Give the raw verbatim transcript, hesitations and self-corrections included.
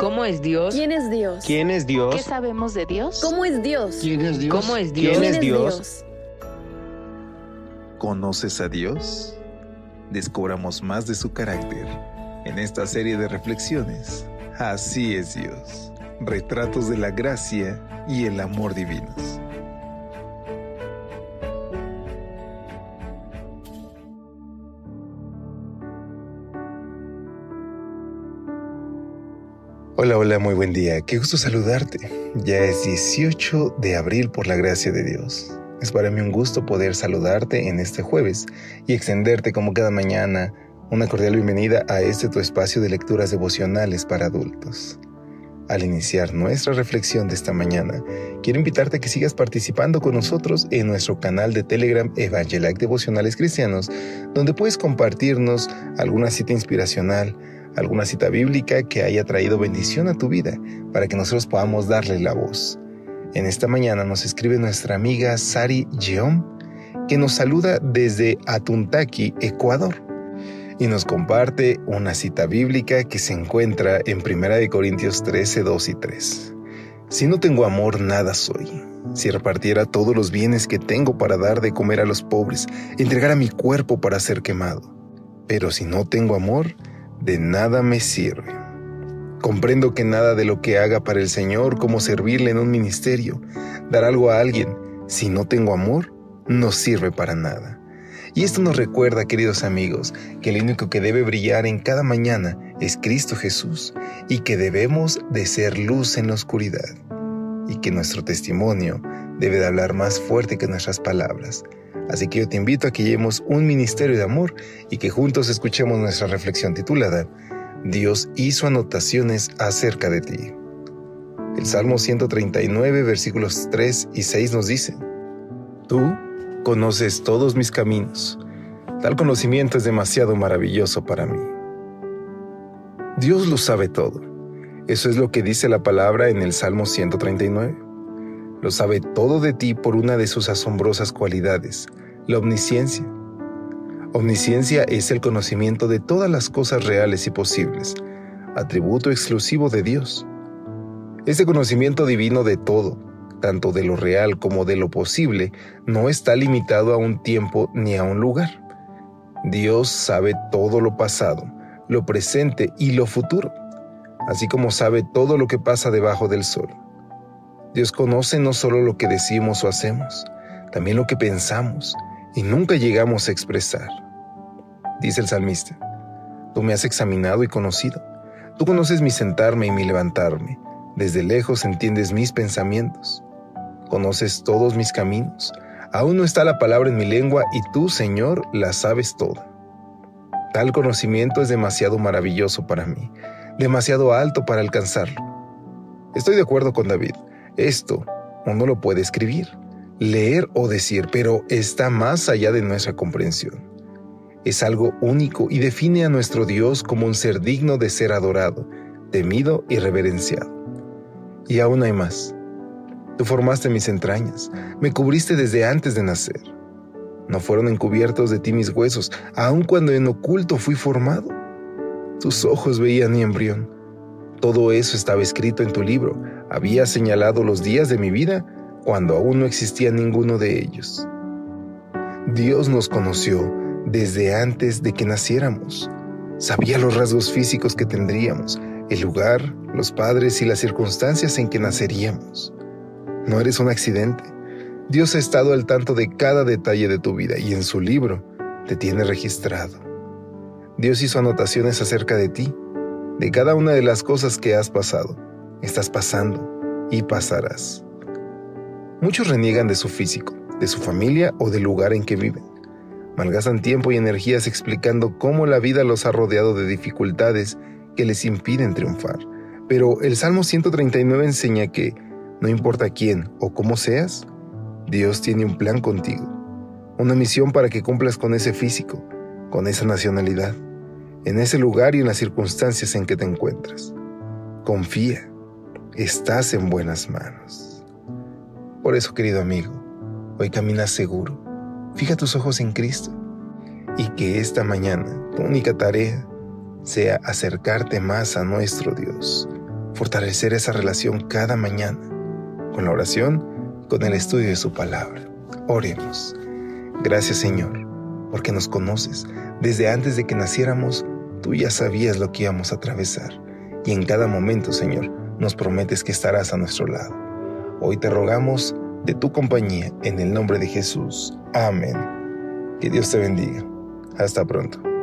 ¿Cómo es Dios? ¿Quién es Dios? ¿Quién es Dios? ¿Qué sabemos de Dios? ¿Cómo es Dios? ¿Quién es Dios? ¿Cómo es Dios? ¿Quién es ¿Quién Dios? ¿Conoces a Dios? Descubramos más de su carácter en esta serie de reflexiones. Así es Dios. Retratos de la gracia y el amor divinos. Hola, hola, muy buen día. Qué gusto saludarte. Ya es dieciocho de abril por la gracia de Dios. Es para mí un gusto poder saludarte en este jueves y extenderte como cada mañana una cordial bienvenida a este tu espacio de lecturas devocionales para adultos. Al iniciar nuestra reflexión de esta mañana, quiero invitarte a que sigas participando con nosotros en nuestro canal de Telegram Evangelic Devocionales Cristianos, donde puedes compartirnos alguna cita inspiracional, alguna cita bíblica que haya traído bendición a tu vida, para que nosotros podamos darle la voz. En esta mañana nos escribe nuestra amiga Sari Jeom, que nos saluda desde Atuntaqui, Ecuador, y nos comparte una cita bíblica que se encuentra en primera de Corintios trece, dos y tres. Si no tengo amor, nada soy. Si repartiera todos los bienes que tengo para dar de comer a los pobres, entregara mi cuerpo para ser quemado. Pero si no tengo amor, de nada me sirve. Comprendo que nada de lo que haga para el Señor, como servirle en un ministerio, dar algo a alguien, si no tengo amor, no sirve para nada. Y esto nos recuerda, queridos amigos, que el único que debe brillar en cada mañana es Cristo Jesús, y que debemos de ser luz en la oscuridad, y que nuestro testimonio debe de hablar más fuerte que nuestras palabras. Así que yo te invito a que llevemos un ministerio de amor y que juntos escuchemos nuestra reflexión titulada Dios hizo anotaciones acerca de ti. El Salmo ciento treinta y nueve, versículos tres y seis nos dice: Tú conoces todos mis caminos. Tal conocimiento es demasiado maravilloso para mí. Dios lo sabe todo. Eso es lo que dice la palabra en el Salmo ciento treinta y nueve. Lo sabe todo de ti por una de sus asombrosas cualidades, la omnisciencia. Omnisciencia es el conocimiento de todas las cosas reales y posibles, atributo exclusivo de Dios. Este conocimiento divino de todo, tanto de lo real como de lo posible, no está limitado a un tiempo ni a un lugar. Dios sabe todo lo pasado, lo presente y lo futuro, así como sabe todo lo que pasa debajo del sol. Dios conoce no solo lo que decimos o hacemos, también lo que pensamos y nunca llegamos a expresar. Dice el salmista: Tú me has examinado y conocido. Tú conoces mi sentarme y mi levantarme. Desde lejos entiendes mis pensamientos. Conoces todos mis caminos. Aún no está la palabra en mi lengua y tú, Señor, la sabes toda. Tal conocimiento es demasiado maravilloso para mí, demasiado alto para alcanzarlo. Estoy de acuerdo con David. Esto uno lo puede escribir, leer o decir, pero está más allá de nuestra comprensión. Es algo único y define a nuestro Dios como un ser digno de ser adorado, temido y reverenciado. Y aún hay más. Tú formaste mis entrañas, me cubriste desde antes de nacer. No fueron encubiertos de ti mis huesos, aun cuando en oculto fui formado. Tus ojos veían mi embrión. Todo eso estaba escrito en tu libro. Había señalado los días de mi vida cuando aún no existía ninguno de ellos. Dios nos conoció desde antes de que naciéramos. Sabía los rasgos físicos que tendríamos, el lugar, los padres y las circunstancias en que naceríamos. No eres un accidente. Dios ha estado al tanto de cada detalle de tu vida y en su libro te tiene registrado. Dios hizo anotaciones acerca de ti, de cada una de las cosas que has pasado, estás pasando y pasarás. Muchos reniegan de su físico, de su familia o del lugar en que viven. Malgastan tiempo y energías explicando cómo la vida los ha rodeado de dificultades que les impiden triunfar. Pero el Salmo ciento treinta y nueve enseña que, no importa quién o cómo seas, Dios tiene un plan contigo, una misión para que cumplas con ese físico, con esa nacionalidad, en ese lugar y en las circunstancias en que te encuentras. Confía, estás en buenas manos. Por eso, querido amigo, hoy camina seguro. Fija tus ojos en Cristo y que esta mañana tu única tarea sea acercarte más a nuestro Dios, fortalecer esa relación cada mañana, con la oración, con el estudio de su palabra. Oremos. Gracias, Señor, porque nos conoces. Desde antes de que naciéramos, tú ya sabías lo que íbamos a atravesar, y en cada momento, Señor, nos prometes que estarás a nuestro lado. Hoy te rogamos de tu compañía, en el nombre de Jesús. Amén. Que Dios te bendiga. Hasta pronto.